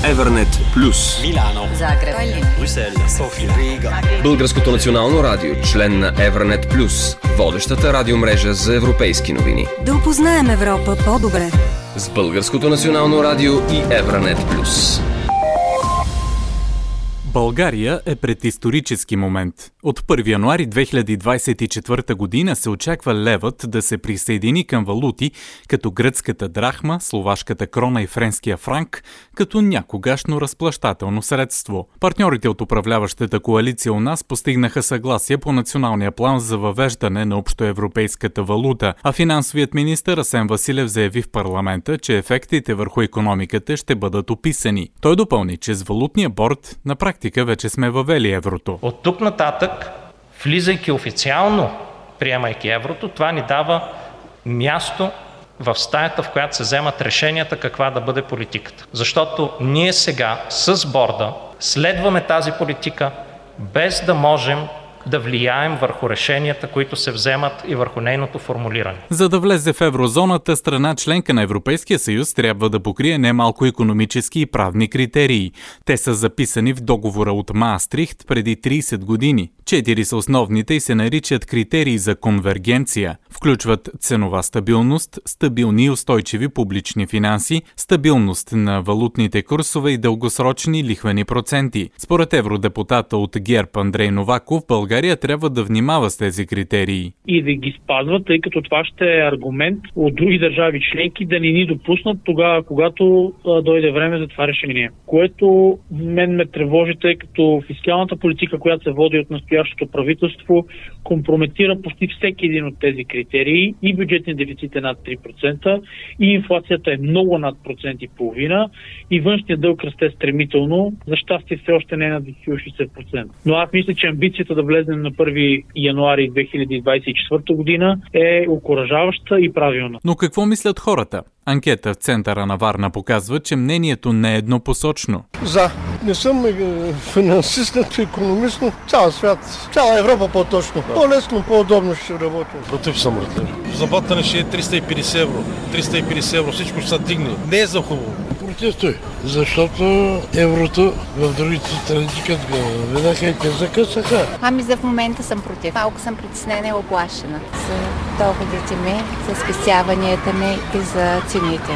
Евернет Плюс. Милано, Загреб, Брюксел, София, Рига. Българското национално радио, член на Евернет Плюс, водещата радиомрежа за европейски новини. да опознаем Европа по-добре. С Българското национално радио и Евернет Плюс. България е пред исторически момент. От 1 януари 2024 година се очаква левът да се присъедини към валути като гръцката драхма, словашката крона и френския франк, като някогашно разплащателно средство. Партньорите от управляващата коалиция у нас постигнаха съгласие по националния план за въвеждане на общоевропейската валута, а финансовият министър Асен Василев заяви в парламента, че ефектите върху икономиката ще бъдат описани. Той допълни, че с валутния борд на практика вече сме въвели еврото. От тук нататък, влизайки официално, приемайки еврото, това ни дава място в стаята, в която се вземат решенията каква да бъде политиката. Защото ние сега с борда следваме тази политика, без да можем да влияем върху решенията, които се вземат и върху нейното формулиране. За да влезе в еврозоната, страна членка на Европейския съюз трябва да покрие немалко икономически и правни критерии. Те са записани в договора от Маастрихт преди 30 години. 4 са основните и се наричат критерии за конвергенция. Включват ценова стабилност, стабилни и устойчиви публични финанси, стабилност на валутните курсове и дългосрочни лихвени проценти. Според евродепутата от ГЕРБ Андрей Новаков, България трябва да внимава с тези критерии. И да ги спазва, тъй като това ще е аргумент от други държави членки да не ни допуснат тогава, когато дойде време за това решение. Което мен ме тревожи, тъй като фискалната политика, която се води от настоящото правителство, компрометира почти всеки един от тези критерии. И бюджетният дефицит е над 3%, и инфлацията е много над 1,5%, и външният дълг расте стремително. За щастие все още не е над 60%. Но аз мисля, че амбицията да влезнем на 1 януари 2024 година е окуражаваща и правилна. Но какво мислят хората? Анкета в центъра на Варна показва, че мнението не е еднопосочно. За. Не съм финансист, нито икономист, но цял свят, цяла Европа по-точно. По-лесно, по-удобно ще работим. Против съм, заплатата ще е 350 евро. 350 евро, всичко ще се дигне. Не е за хубаво. Против той, защото еврото в другите страни, като го видяха и те закъсаха. Ами за в момента съм против. Малко съм притеснена и оплашена за доходите ми, за спестяванията ми и за цените.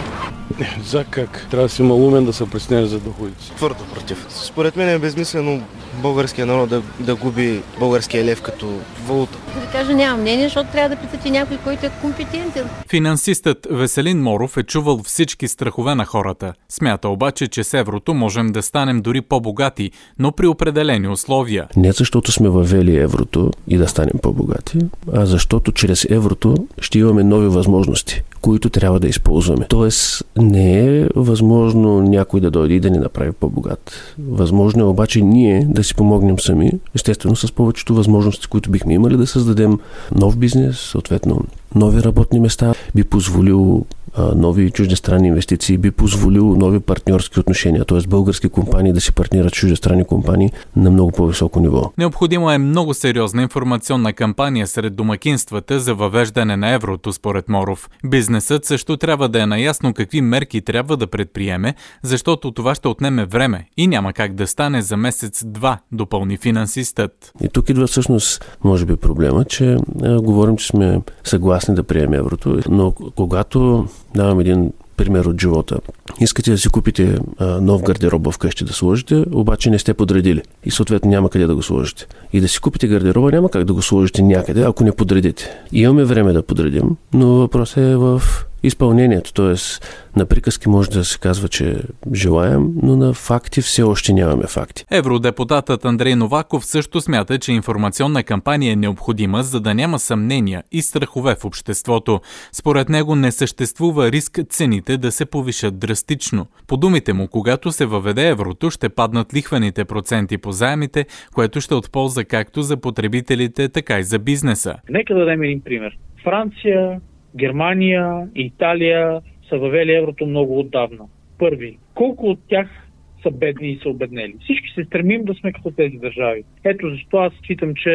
За как? Трябва да си малумен да се притесняш за доходите. Твърдо против. Според мен е безмислено българския народ да губи българския лев като валута. Да ви кажа, нямам мнение, защото трябва да питате някой, който е компетентен. Финансистът Веселин Моров е чувал всички страхове на хората. Смята обаче, че с еврото можем да станем дори по-богати, но при определени условия. Не защото сме въвели еврото и да станем по-богати, а защото чрез еврото ще имаме нови възможности, които трябва да използваме. Тоест не е възможно някой да дойде и да ни направи по-богат. Възможно е обаче ние да си помогнем сами, естествено с повечето възможности, които бихме имали, да създадем нов бизнес, съответно нови работни места, би позволило нови чуждестранни инвестиции, би позволило нови партньорски отношения, т.е. български компании да си партнират чуждестранни компании на много по-високо ниво. Необходима е много сериозна информационна кампания сред домакинствата за въвеждане на еврото, според Моров. Бизнесът също трябва да е наясно какви мерки трябва да предприеме, защото това ще отнеме време и няма как да стане за месец-два, допълни финансистът. И тук идва всъщност, може би, проблема, че говорим, че сме съгласни да приемем еврото, но когато давам един пример от живота. Искате да си купите нов гардероб вкъщи да сложите, обаче не сте подредили. И съответно няма къде да го сложите. И да си купите гардероба няма как да го сложите някъде, ако не подредите. Имаме време да подредим, но въпросът е в изпълнението. Т.е. на приказки може да се казва, че желаем, но на факти все още нямаме факти. Евродепутатът Андрей Новаков също смята, че информационна кампания е необходима, за да няма съмнения и страхове в обществото. Според него не съществува риск цените да се повишат драстично. По думите му, когато се въведе еврото, ще паднат лихвените проценти по заемите, което ще от полза както за потребителите, така и за бизнеса. Нека да дадем един пример. Франция, Германия и Италия са въвели еврото много отдавна. Първи. Колко от тях са бедни и са обеднели? Всички се стремим да сме като тези държави. Ето защо аз считам, че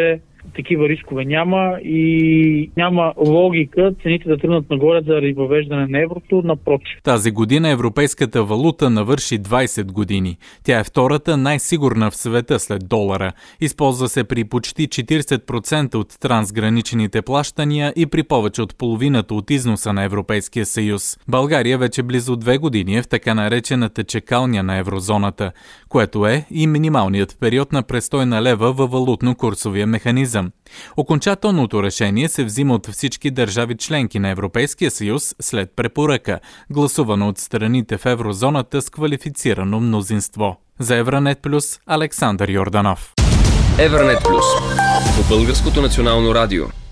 такива рискове няма и няма логика цените да тръгнат нагоре заради въвеждане на еврото, напротив. Тази година европейската валута навърши 20 години. Тя е втората най-сигурна в света след долара. Използва се при почти 40% от трансграничните плащания и при повече от половината от износа на Европейския съюз. България вече близо 2 години е в така наречената чекалня на еврозоната, което е и минималният период на престой на лева във валутно-курсовия механизъм. Окончателното решение се взима от всички държави членки на Европейския съюз след препоръка, гласувано от страните в еврозоната с квалифицирано мнозинство. За Евранет Плюс, Александър Йорданов. Евранет Плюс по Българското национално радио.